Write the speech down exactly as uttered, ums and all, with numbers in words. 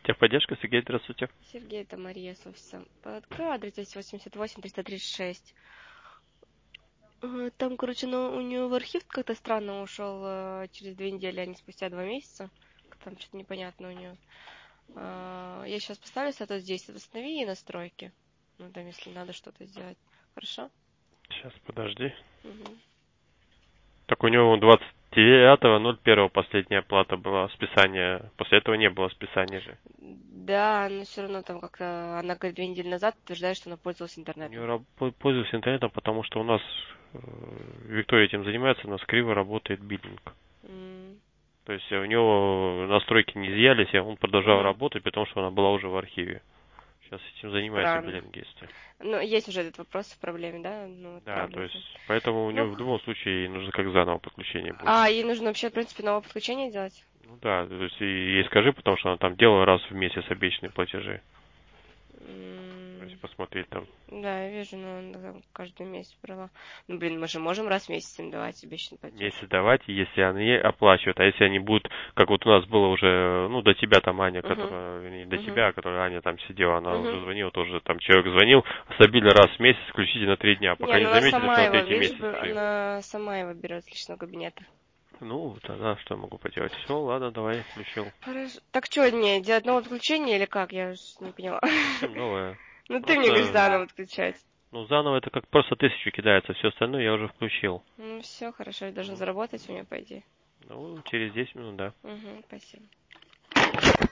Техподдержка, Сергей, здравствуйте. Сергей, это Мария с офиса. Открой адрес двести восемьдесят восемь триста тридцать шесть. Э, Там, короче, ну, у нее в архив как-то странно ушел э, через две недели, а не спустя два месяца. Там что-то непонятно у нее. А, Я сейчас поставлю статус действия, восстанови ей настройки. Ну, там, если надо что-то сделать. Хорошо? Сейчас, подожди. Мгм. Так у него двадцать девятого ноль первого последняя оплата была, списание. После этого не было списания же. Да, но все равно там как-то она говорит, две недели назад утверждает, что она пользовалась У интернетом. нее раб- пользуюсь интернетом, потому что у нас э, Виктория этим занимается, у нас криво работает биллинг. М. То есть у него настройки не изъялись, и он продолжал Мгм. работать, потому что она была уже в архиве. Сейчас этим занимается Странно. биллингисты. Ну, есть уже этот вопрос в проблеме, да? Ну, Да, то есть отправляйте. поэтому у Ну, него в любом случае нужно как заново подключение будет. а ей нужно вообще, в принципе, новое подключение делать? Ну да, то есть и ей скажи, потому что она там делала раз в месяц обещанные платежи. То есть М. посмотреть там. Да, я вижу, но она там каждый месяц брала. Ну, блин, мы же можем раз в месяц им давать обещанный платеж. Если давать, если они оплачивают, а если они будут, как вот у нас было уже, ну, до тебя там Аня, Угу, которая, не до угу, тебя, а которая Аня там сидела, она угу. уже звонила тоже, там человек звонил, стабильно раз в месяц, включите на три дня, Не, пока ну не она заметили, что сама на его, третий видишь, месяц бы- шли. она сама его берет с личного кабинета. Ну, тогда что я могу поделать? Все, ладно, давай, включил. Хорошо. Так что, мне делать новое подключение или как? Я уж не поняла. Включим новое. Ну, ты мне говоришь Просто, заново подключать. ну, заново это как просто тысячу кидается, все остальное я уже включил. Ну, все, хорошо, я должен Мгм. заработать у меня, по идее. Ну, через десять минут, да. Угу, спасибо.